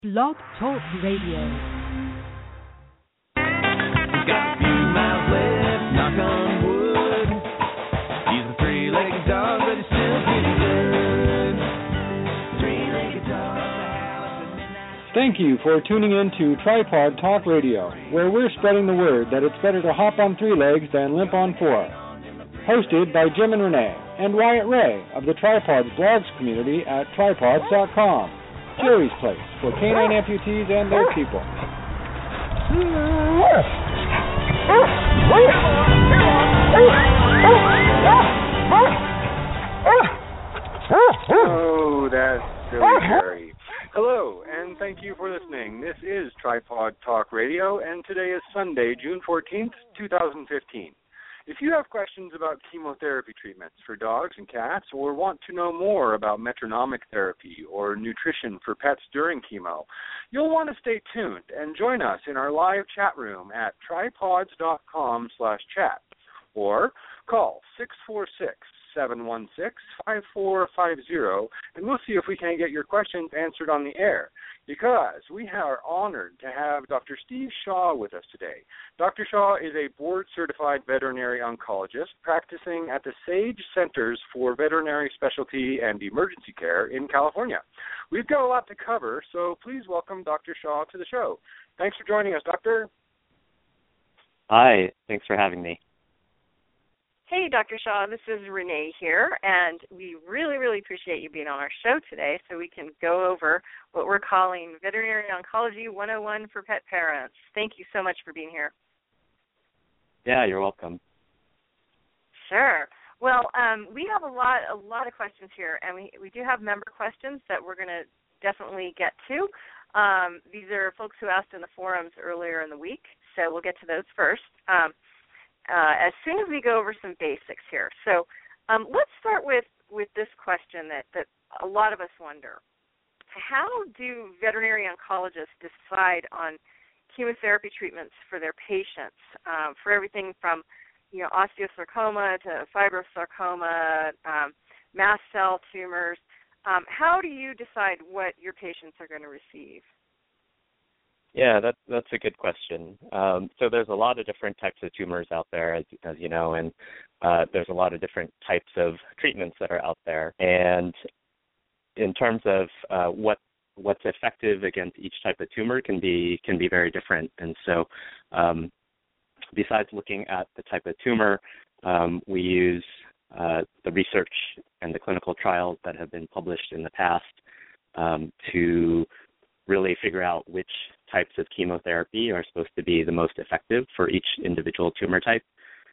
Blog Talk Radio. Got a few miles left, knock on wood. He's a three-legged dog, but he's still pretty good. Three-legged dog. Thank you for tuning in to Tripod Talk Radio, where we're spreading the word that it's better to hop on three legs than limp on four. Hosted by Jim and Renee and Wyatt Ray of the Tripods blogs community at tripods.com. Jerry's place for canine amputees and their people. Oh, that's silly, Jerry. Hello, and thank you for listening. This is Tripod Talk Radio, and today is Sunday, June 14th, 2015. If you have questions about chemotherapy treatments for dogs and cats, or want to know more about metronomic therapy or nutrition for pets during chemo, you'll want to stay tuned and join us in our live chat room at tripods.com/chat, or call 646-716-5450, and we'll see if we can get your questions answered on the air, because we are honored to have Dr. Steve Shaw with us today. Dr. Shaw is a board-certified veterinary oncologist practicing at the Sage Centers for Veterinary Specialty and Emergency Care in California. We've got a lot to cover, so please welcome Dr. Shaw to the show. Thanks for joining us, Doctor. Hi, thanks for having me. Hey, Dr. Shaw, this is Renee here, and we really appreciate you being on our show today so we can go over what we're calling Veterinary Oncology 101 for Pet Parents. Thank you so much for being here. Yeah, you're welcome. Sure. Well, we have a lot of questions here, and we do have member questions that we're going to definitely get to. These are folks who asked in the forums earlier in the week, so we'll get to those first. As soon as we go over some basics here. So let's start with this question that a lot of us wonder. How do veterinary oncologists decide on chemotherapy treatments for their patients, for everything from osteosarcoma to fibrosarcoma, mast cell tumors? How do you decide what your patients are going to receive? Yeah, that's a good question. So there's a lot of different types of tumors out there, as you know, and there's a lot of different types of treatments that are out there. And in terms of what's effective against each type of tumor can be very different. And so besides looking at the type of tumor, we use the research and the clinical trials that have been published in the past to really figure out which types of chemotherapy are supposed to be the most effective for each individual tumor type.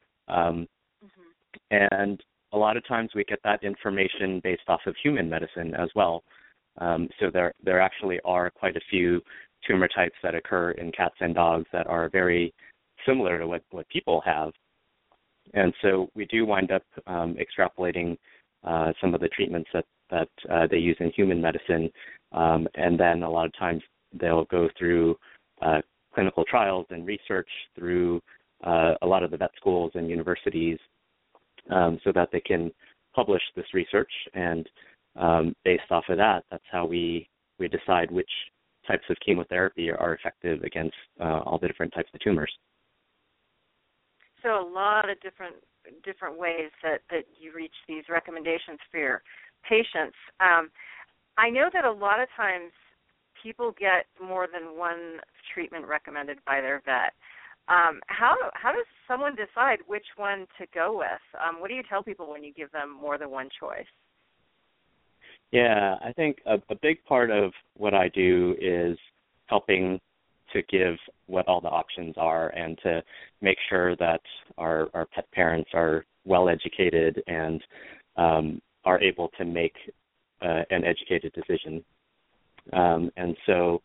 And a lot of times we get that information based off of human medicine as well. So there actually are quite a few tumor types that occur in cats and dogs that are very similar to what people have. And so we do wind up extrapolating some of the treatments that they use in human medicine, and then a lot of times they'll go through clinical trials and research through a lot of the vet schools and universities so that they can publish this research, and based off of that, that's how we decide which types of chemotherapy are effective against all the different types of tumors. So a lot of different ways that you reach these recommendations for your patients. I know that a lot of times people get more than one treatment recommended by their vet. How does someone decide which one to go with? What do you tell people when you give them more than one choice? Yeah, I think a big part of what I do is helping to give what all the options are and to make sure that our pet parents are well educated and are able to make an educated decision. And so,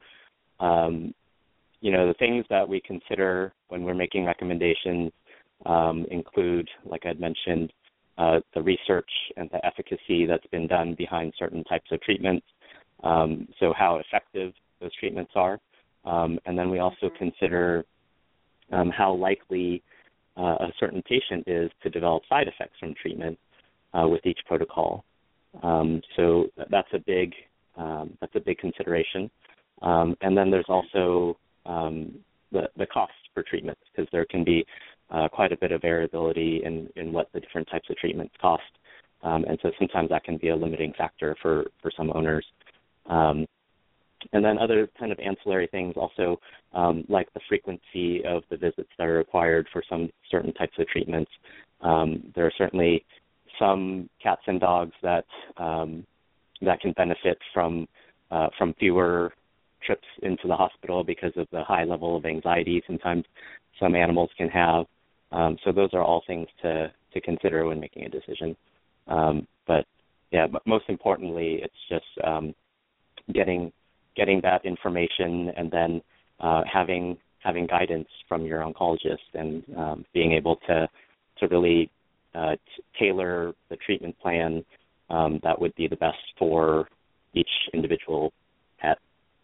the things that we consider when we're making recommendations include, like I'd mentioned, the research and the efficacy that's been done behind certain types of treatments, so how effective those treatments are. And then we also consider how likely a certain patient is to develop side effects from treatment with each protocol. So that's a big consideration. And then there's also the cost for treatment, because there can be quite a bit of variability in what the different types of treatments cost. And so sometimes that can be a limiting factor for some owners. And then other kind of ancillary things also, like the frequency of the visits that are required for some certain types of treatments. There are certainly some cats and dogs that can benefit from fewer trips into the hospital because of the high level of anxiety sometimes some animals can have. So those are all things to consider when making a decision. But most importantly, it's just getting that information and then having guidance from your oncologist and being able to really tailor the treatment plan that would be the best for each individual pet.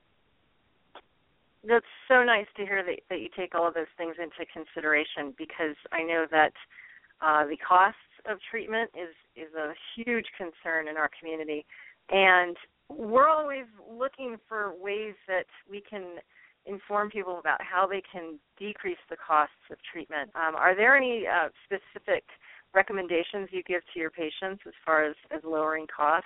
That's so nice to hear that you take all of those things into consideration, because I know that the costs of treatment is a huge concern in our community, and we're always looking for ways that we can inform people about how they can decrease the costs of treatment. Are there any specific recommendations you give to your patients as far as lowering costs?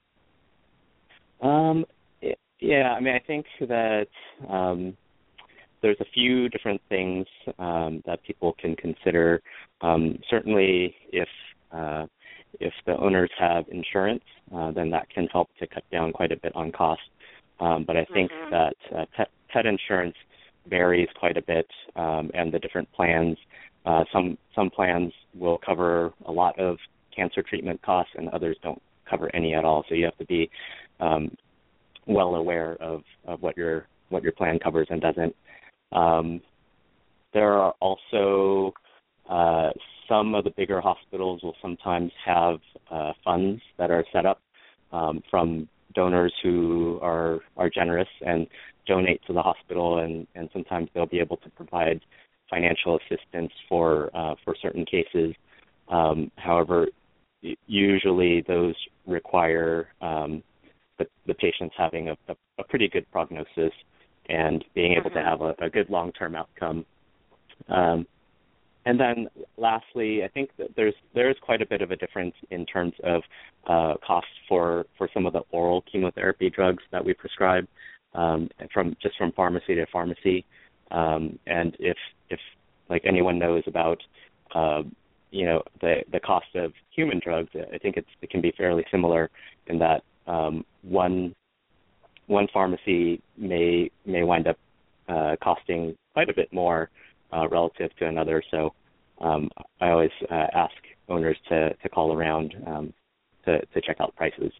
Yeah, I mean, I think that there's a few different things that people can consider. Certainly, if the owners have insurance, then that can help to cut down quite a bit on cost. But I think that pet insurance varies quite a bit, and the different plans. Some plans will cover a lot of cancer treatment costs, and others don't cover any at all. So you have to be well aware of what your plan covers and doesn't. There are also some of the bigger hospitals will sometimes have funds that are set up from donors who are generous and donate to the hospital, and sometimes they'll be able to provide financial assistance for certain cases. However, usually those require the patients having a pretty good prognosis and being able to have a good long-term outcome. And then lastly, I think that there's quite a bit of a difference in terms of costs for some of the oral chemotherapy drugs that we prescribe from pharmacy to pharmacy. And if like anyone knows about the cost of human drugs, I think it can be fairly similar in that one pharmacy may wind up costing quite a bit more relative to another. So I always ask owners to call around to check out prices.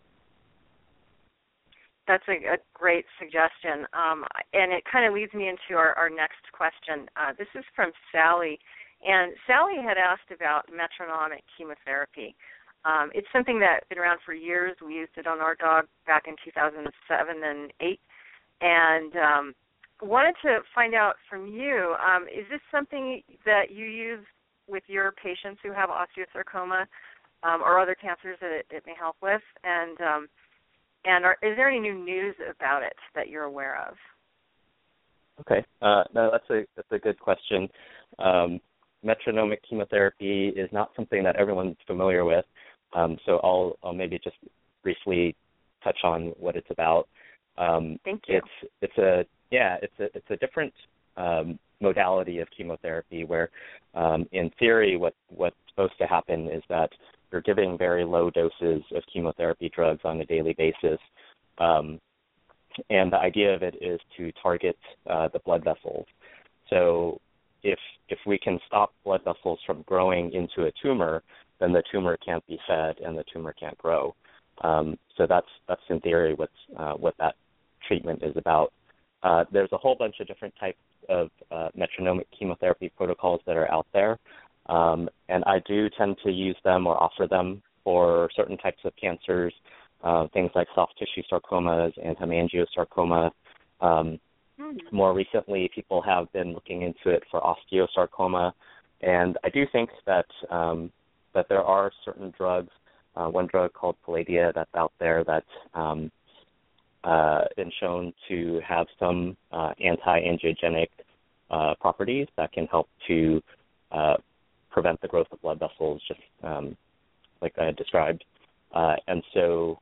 That's a great suggestion. And it kind of leads me into our next question. This is from Sally. And Sally had asked about metronomic chemotherapy. It's something that's been around for years. We used it on our dog back in 2007 and 2008. And wanted to find out from you, is this something that you use with your patients who have osteosarcoma or other cancers that it may help with? And is there any new news about it that you're aware of? Okay, no, that's a good question. Metronomic chemotherapy is not something that everyone's familiar with, so I'll maybe just briefly touch on what it's about. Thank you. It's a different modality of chemotherapy where, in theory, what's supposed to happen is that you're giving very low doses of chemotherapy drugs on a daily basis, and the idea of it is to target the blood vessels. So if we can stop blood vessels from growing into a tumor, then the tumor can't be fed and the tumor can't grow. So that's in theory what that treatment is about. There's a whole bunch of different types of metronomic chemotherapy protocols that are out there, and I do tend to use them or offer them for certain types of cancers, things like soft tissue sarcomas and hemangiosarcoma. More recently, people have been looking into it for osteosarcoma, and I do think that there are certain drugs, one drug called Palladia that's out there that been shown to have some anti-angiogenic properties that can help to prevent the growth of blood vessels, just like I had described. And so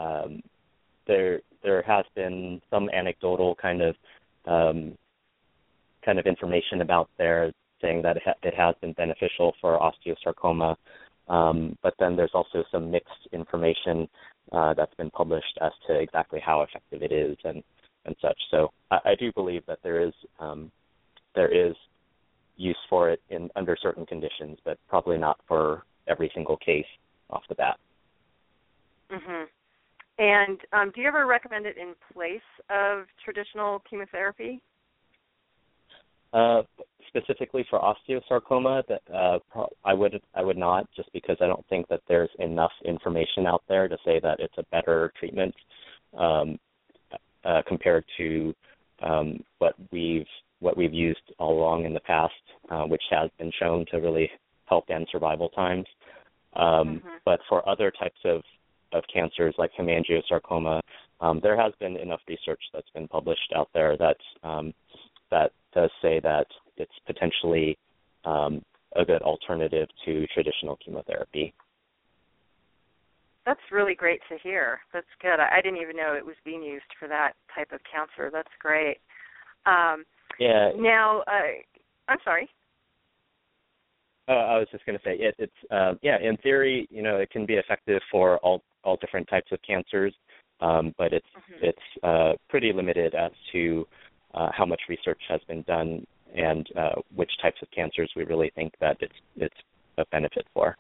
there has been some anecdotal kind of information about there saying that it has been beneficial for osteosarcoma, but then there's also some mixed information that's been published as to exactly how effective it is and such. So I do believe that there is use for it under certain conditions, but probably not for every single case off the bat. Mm-hmm. And do you ever recommend it in place of traditional chemotherapy? Specifically for osteosarcoma, I would not, just because I don't think that there's enough information out there to say that it's a better treatment compared to what we've used all along in the past, which has been shown to really help end survival times. But for other types of cancers like hemangiosarcoma, there has been enough research that's been published out there that does say that it's potentially a good alternative to traditional chemotherapy. That's really great to hear. That's good. I didn't even know it was being used for that type of cancer. That's great. Yeah. Now, I'm sorry. I was just going to say it's in theory, it can be effective for all different types of cancers, but it's pretty limited as to how much research has been done and which types of cancers we really think that it's a benefit for.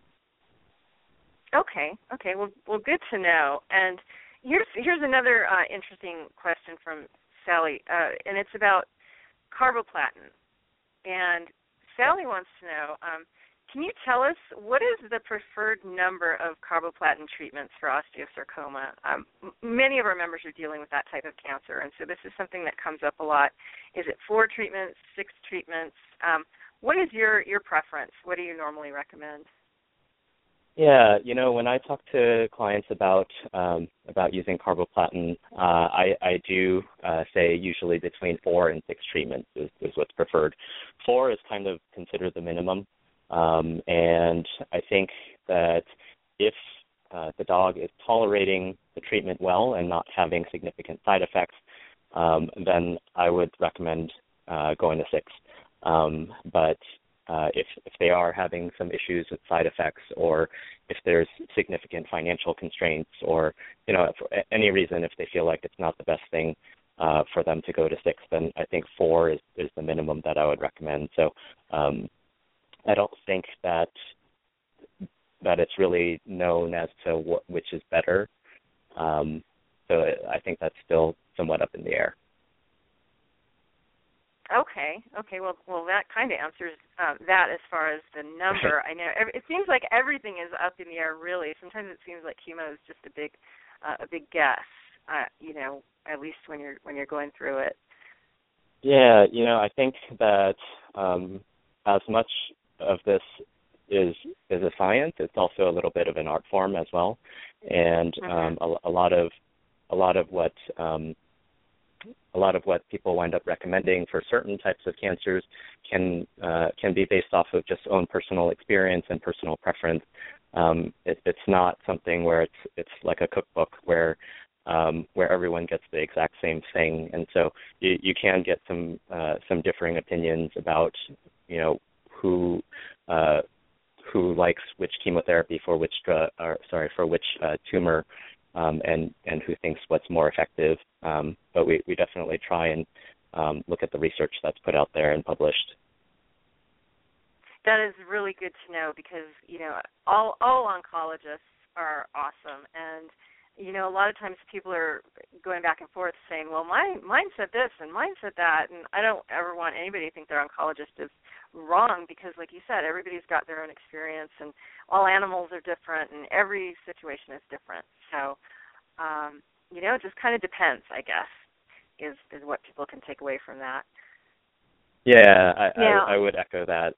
Okay. Well, good to know. And here's another interesting question from Sally, and it's about carboplatin. And Sally wants to know, can you tell us what is the preferred number of carboplatin treatments for osteosarcoma? Many of our members are dealing with that type of cancer, and so this is something that comes up a lot. Is it 4 treatments, 6 treatments? What is your preference? What do you normally recommend? Yeah, when I talk to clients about using carboplatin, I do say usually between 4 and 6 treatments is what's preferred. 4 is kind of considered the minimum, and I think that if the dog is tolerating the treatment well and not having significant side effects, then I would recommend going to 6. But if they are having some issues with side effects, or if there's significant financial constraints, or for any reason, if they feel like it's not the best thing for them to go to 6, then I think 4 is the minimum that I would recommend. So I don't think that it's really known as to which is better. So I think that's still somewhat up in the air. Okay. Well, that kind of answers that as far as the number. I know it seems like everything is up in the air, really. Sometimes it seems like chemo is just a big guess. At least when you're going through it. Yeah, I think that as much of this is a science, it's also a little bit of an art form as well, and a lot of what people wind up recommending for certain types of cancers can be based off of just own personal experience and personal preference. It's not something where it's like a cookbook where everyone gets the exact same thing, and so you can get some differing opinions about who likes which chemotherapy for which tumor. And who thinks what's more effective. But we definitely try and look at the research that's put out there and published. That is really good to know because, all oncologists are awesome. And, a lot of times people are going back and forth saying, well, mine said this and mine said that. And I don't ever want anybody to think their oncologist is wrong because, like you said, everybody's got their own experience and all animals are different and every situation is different. So, it just kind of depends, I guess, is what people can take away from that. Yeah, I would echo that.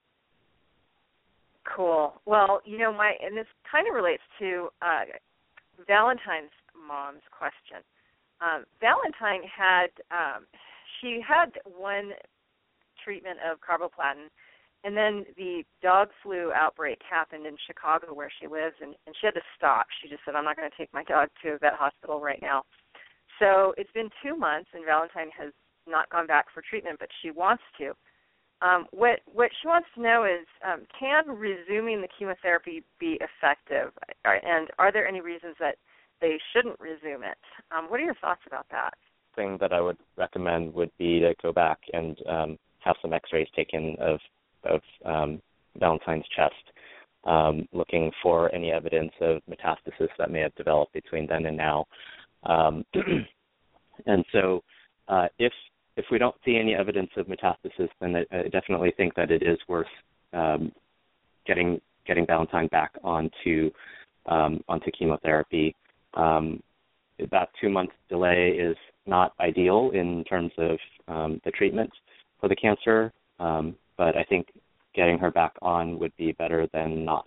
Cool. Well, and this kind of relates to Valentine's mom's question. Valentine had she had one treatment of carboplatin, and then the dog flu outbreak happened in Chicago where she lives, and she had to stop. She just said, I'm not going to take my dog to a vet hospital right now. So it's been 2 months, and Valentine has not gone back for treatment, but she wants to. What she wants to know is, can resuming the chemotherapy be effective, and are there any reasons that they shouldn't resume it? What are your thoughts about that? Thing that I would recommend would be to go back and have some X-rays taken of Valentine's chest, looking for any evidence of metastasis that may have developed between then and now. And so if we don't see any evidence of metastasis, then I definitely think that it is worth getting Valentine back onto chemotherapy. That 2-month delay is not ideal in terms of the treatment for the cancer, but I think getting her back on would be better than not.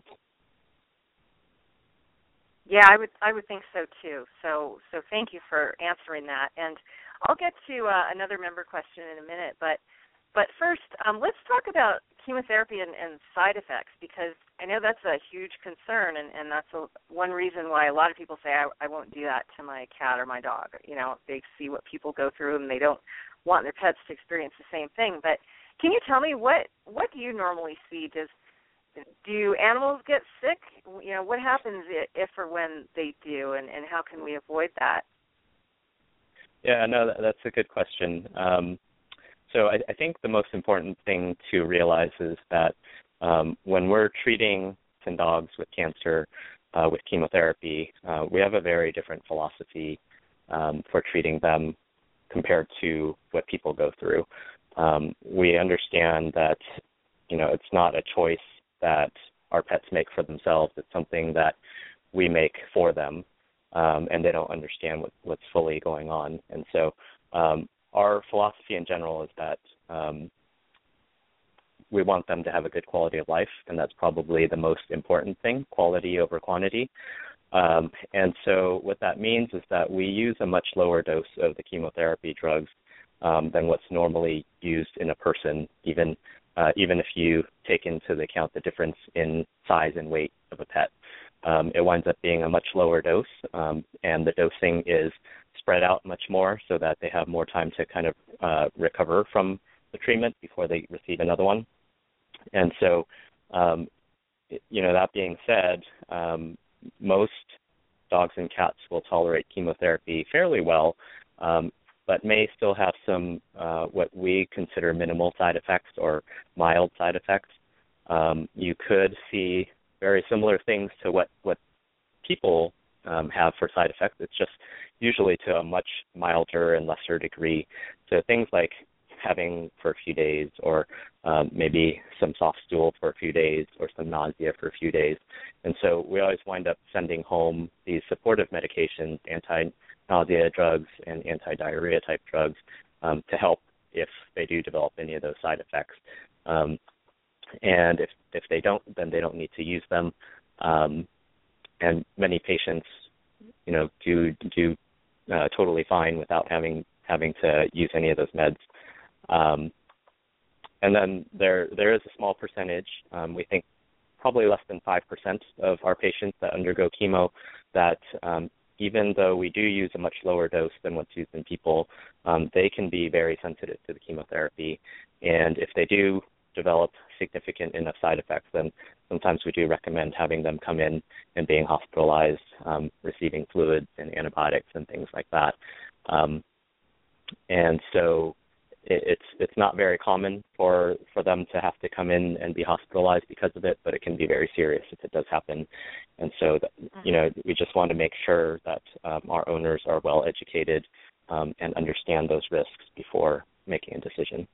Yeah, I would think so too. So thank you for answering that, and I'll get to another member question in a minute. But first, let's talk about chemotherapy and side effects, because I know that's a huge concern, and that's one reason why a lot of people say I won't do that to my cat or my dog. You know, they see what people go through, and they don't want their pets to experience the same thing. But can you tell me what do you normally see? Do animals get sick? You know, what happens if or when they do, and how can we avoid that? Yeah, no, that's a good question. So I think the most important thing to realize is that when we're treating dogs with cancer with chemotherapy, we have a very different philosophy for treating them compared to what people go through. We understand that, you know, it's not a choice that our pets make for themselves. It's something that we make for them, and they don't understand what's fully going on. And so our philosophy in general is that we want them to have a good quality of life, and that's probably the most important thing, quality over quantity. And so what that means is that we use a much lower dose of the chemotherapy drugs than what's normally used in a person, even if you take into account the difference in size and weight of a pet. It winds up being a much lower dose, and the dosing is spread out much more so that they have more time to kind of recover from the treatment before they receive another one. And so, you know, that being said, most dogs and cats will tolerate chemotherapy fairly well, but may still have some what we consider minimal side effects or mild side effects. You could see very similar things to what people have for side effects. It's just usually to a much milder and lesser degree. So things like having for a few days, or maybe some soft stool for a few days, or some nausea for a few days. And so we always wind up sending home these supportive medications, anti-nausea drugs and anti-diarrhea type drugs, to help if they do develop any of those side effects. And if they don't, then they don't need to use them. And many patients, you know, do totally fine without having to use any of those meds. And then there is a small percentage, we think probably less than 5% of our patients that undergo chemo that even though we do use a much lower dose than what's used in people, they can be very sensitive to the chemotherapy. And if they do develop significant enough side effects, then sometimes we do recommend having them come in and being hospitalized, receiving fluids and antibiotics and things like that. And so it's not very common for them to have to come in and be hospitalized because of it, but it can be very serious if it does happen. And so, you know, we just want to make sure that our owners are well educated and understand those risks before making a decision.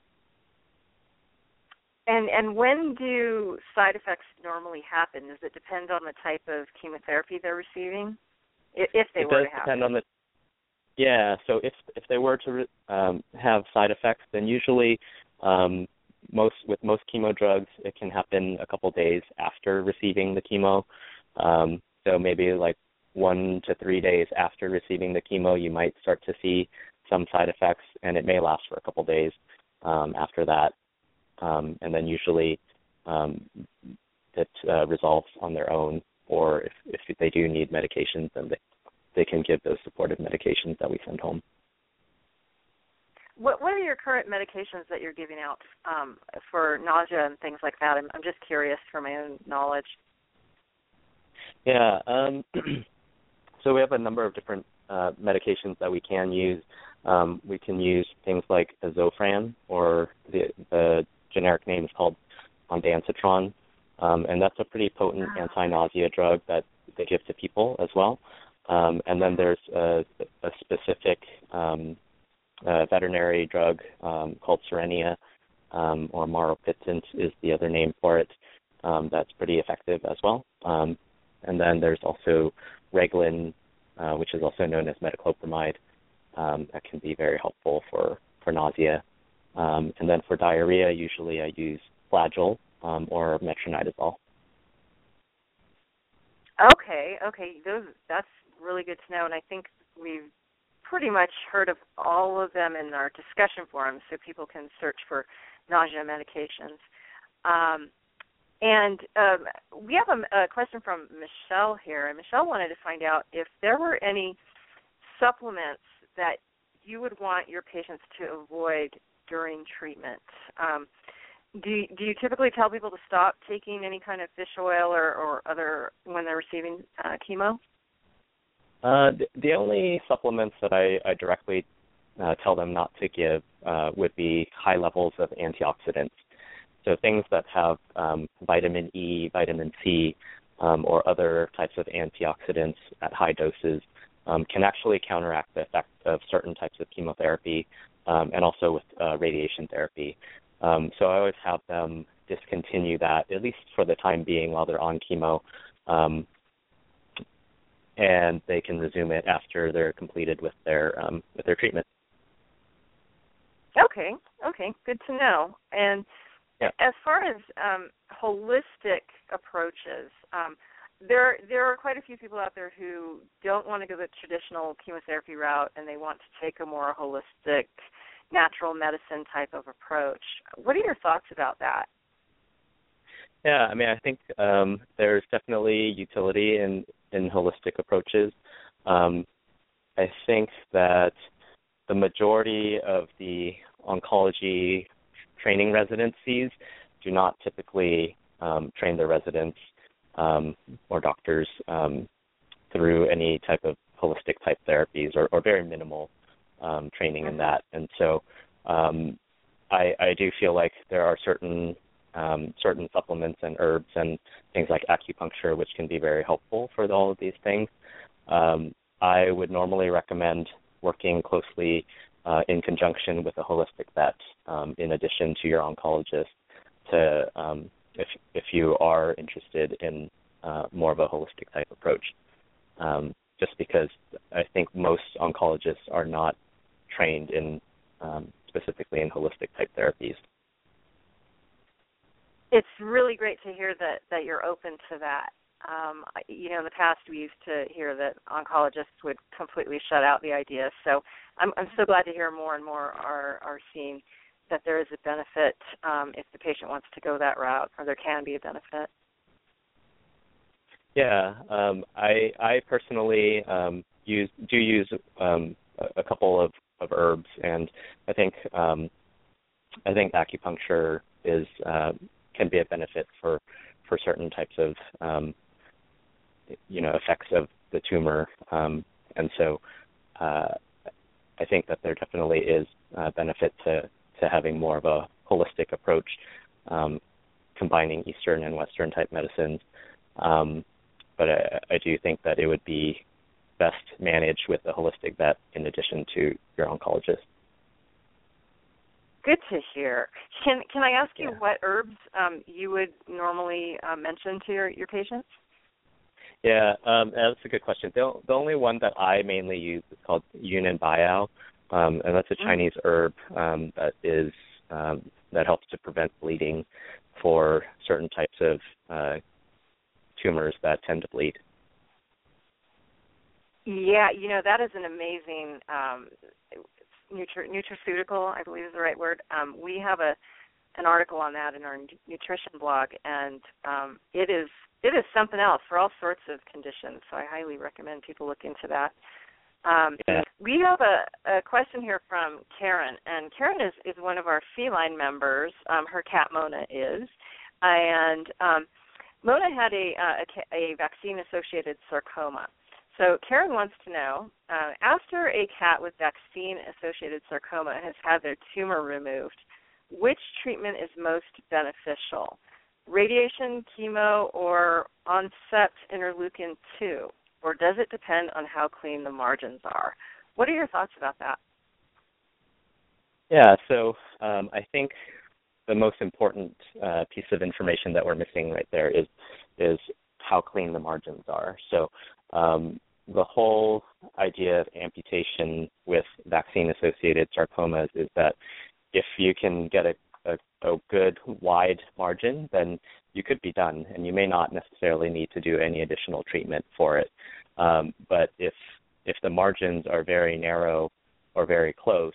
And when do side effects normally happen? Does it depend on the type of chemotherapy they're receiving, if they were to happen? Depend on the. Yeah, so if they were to have side effects, then usually with most chemo drugs, it can happen a couple days after receiving the chemo. So maybe like 1 to 3 days after receiving the chemo, you might start to see some side effects, and it may last for a couple days after that. And then usually it resolves on their own, or if they do need medications, then they can give those supportive medications that we send home. What are your current medications that you're giving out for nausea and things like that? I'm just curious for my own knowledge. Yeah, so we have a number of different medications that we can use. We can use things like Zofran, or the generic name is called ondansetron, and that's a pretty potent anti-nausea drug that they give to people as well. And then there's a specific veterinary drug called Cerenia, or maropitant is the other name for it. That's pretty effective as well. And then there's also Reglan, which is also known as metoclopramide. That can be very helpful for nausea. And then for diarrhea, usually I use Flagyl or metronidazole. Okay. That's really good to know, and I think we've pretty much heard of all of them in our discussion forums, so people can search for nausea medications. And we have a question from Michelle here, and Michelle wanted to find out if there were any supplements that you would want your patients to avoid during treatment. Do you typically tell people to stop taking any kind of fish oil or other when they're receiving chemo? The only supplements that I directly tell them not to give would be high levels of antioxidants. So things that have vitamin E, vitamin C, or other types of antioxidants at high doses can actually counteract the effect of certain types of chemotherapy and also with radiation therapy. So I always have them discontinue that, at least for the time being while they're on chemo, and they can resume it after they're completed with their treatment. Okay, good to know. And as far as holistic approaches, there are quite a few people out there who don't want to go the traditional chemotherapy route, and they want to take a more holistic, natural medicine type of approach. What are your thoughts about that? Yeah, I mean, I think there's definitely utility in holistic approaches. I think that the majority of the oncology training residencies do not typically train their residents or doctors through any type of holistic type therapies or very minimal training in that. And so I do feel like there are certain supplements and herbs and things like acupuncture which can be very helpful for all of these things. I would normally recommend working closely in conjunction with a holistic vet in addition to your oncologist to if you are interested in more of a holistic type approach. Just because I think most oncologists are not trained in specifically in holistic type therapies. It's really great to hear that you're open to that. In the past we used to hear that oncologists would completely shut out the idea. So I'm so glad to hear more and more are seeing that there is a benefit if the patient wants to go that route, or there can be a benefit. Yeah, I personally use a couple of herbs, and I think acupuncture can be a benefit for certain types of effects of the tumor, and so I think that there definitely is a benefit to having more of a holistic approach, combining Eastern and Western type medicines. But I do think that it would be best managed with a holistic vet in addition to your oncologist. Good to hear. Can I ask you what herbs you would normally mention to your patients? Yeah, that's a good question. The only one that I mainly use is called Yunnan Baiyao, and that's a Chinese herb that helps to prevent bleeding for certain types of tumors that tend to bleed. Yeah, that is an amazing nutraceutical, I believe is the right word. We have an article on that in our nutrition blog, and it is something else for all sorts of conditions, so I highly recommend people look into that. We have a question here from Karen, and Karen is one of our feline members. Her cat Mona is, and Mona had a vaccine-associated sarcoma. So Karen wants to know, after a cat with vaccine-associated sarcoma has had their tumor removed, which treatment is most beneficial? Radiation, chemo, or onset interleukin-2? Or does it depend on how clean the margins are? What are your thoughts about that? Yeah, so I think the most important piece of information that we're missing right there is how clean the margins are. So the whole idea of amputation with vaccine-associated sarcomas is that if you can get a good wide margin, then you could be done, and you may not necessarily need to do any additional treatment for it. But if the margins are very narrow or very close,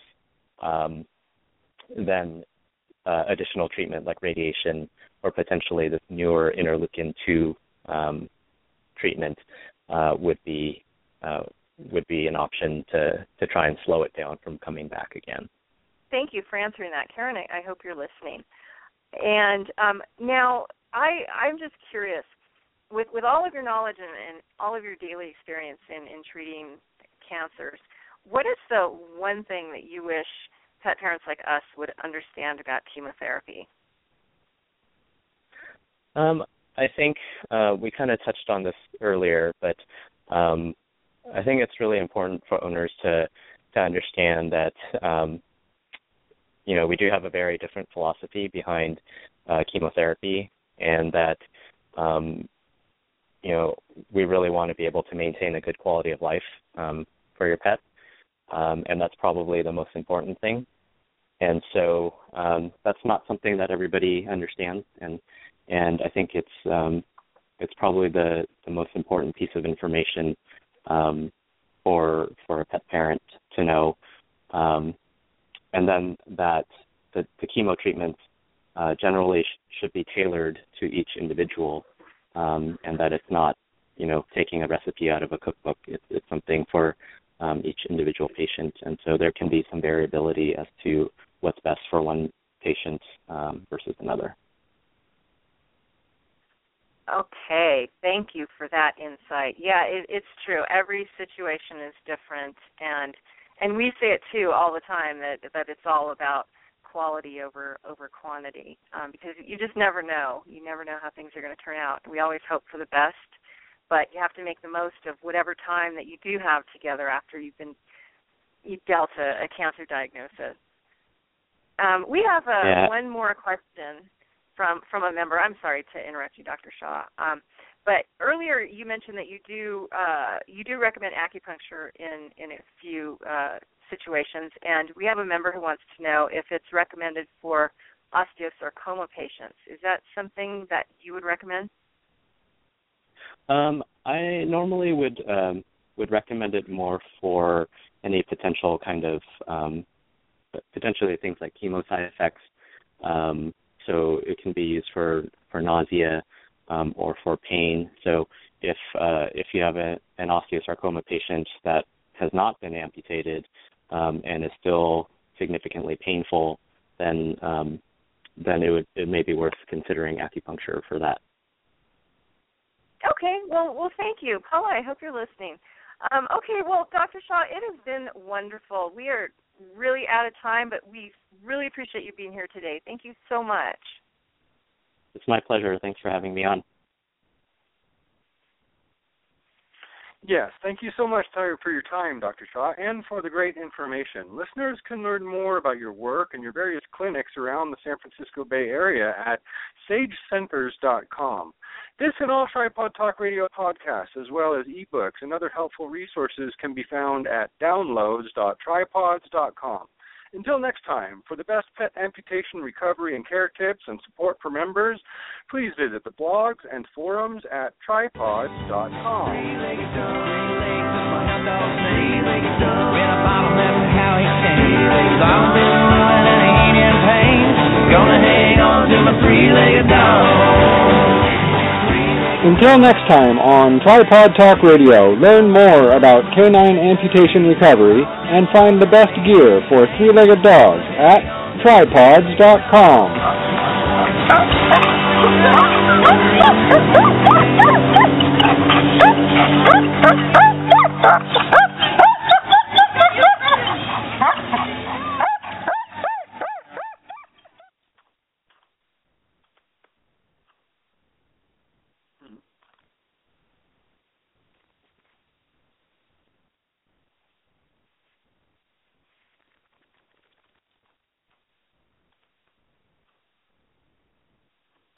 then additional treatment like radiation or potentially the newer interleukin-2 treatment would be an option to try and slow it down from coming back again. Thank you for answering that, Karen. I hope you're listening. And now I'm just curious, with all of your knowledge and all of your daily experience in treating cancers, what is the one thing that you wish pet parents like us would understand about chemotherapy? I think we kind of touched on this earlier, but I think it's really important for owners to understand that we do have a very different philosophy behind chemotherapy, and that we really want to be able to maintain a good quality of life for your pet, and that's probably the most important thing. And so that's not something that everybody understands, and I think it's probably the most important piece of information for a pet parent to know. And then that the chemo treatments generally should be tailored to each individual, and that it's not, taking a recipe out of a cookbook. It's something for each individual patient, and so there can be some variability as to what's best for one patient versus another. Okay, thank you for that insight. Yeah, it's true. Every situation is different, and we say it too all the time that it's all about quality over quantity, because you just never know. You never know how things are going to turn out. We always hope for the best, but you have to make the most of whatever time that you do have together after you've dealt a cancer diagnosis. We have one more question from a member. I'm sorry to interrupt you, Dr. Shaw. But earlier you mentioned that you do recommend acupuncture in a few situations, and we have a member who wants to know if it's recommended for osteosarcoma patients. Is that something that you would recommend? I normally would recommend it more for any potential kind of potentially things like chemo side effects. So it can be used for nausea or for pain. So if you have an osteosarcoma patient that has not been amputated and is still significantly painful, then it may be worth considering acupuncture for that. Okay. Well, thank you, Paula. I hope you're listening. Okay. Well, Dr. Shaw, it has been wonderful. We are really out of time, but we really appreciate you being here today. Thank you so much. It's my pleasure. Thanks for having me on. Yes, thank you so much for your time, Dr. Shaw, and for the great information. Listeners can learn more about your work and your various clinics around the San Francisco Bay Area at sagecenters.com. This and all Tripod Talk Radio podcasts, as well as ebooks and other helpful resources, can be found at downloads.tripods.com. Until next time, for the best pet amputation recovery and care tips and support for members, please visit the blogs and forums at tripods.com. dog's three-legged dog. With a bottle left and how he came. He's all been willing and he ain't in pain. Gonna hang on to my three-legged dog. Until next time on Tripod Talk Radio, learn more about canine amputation recovery and find the best gear for three-legged dogs at tripods.com.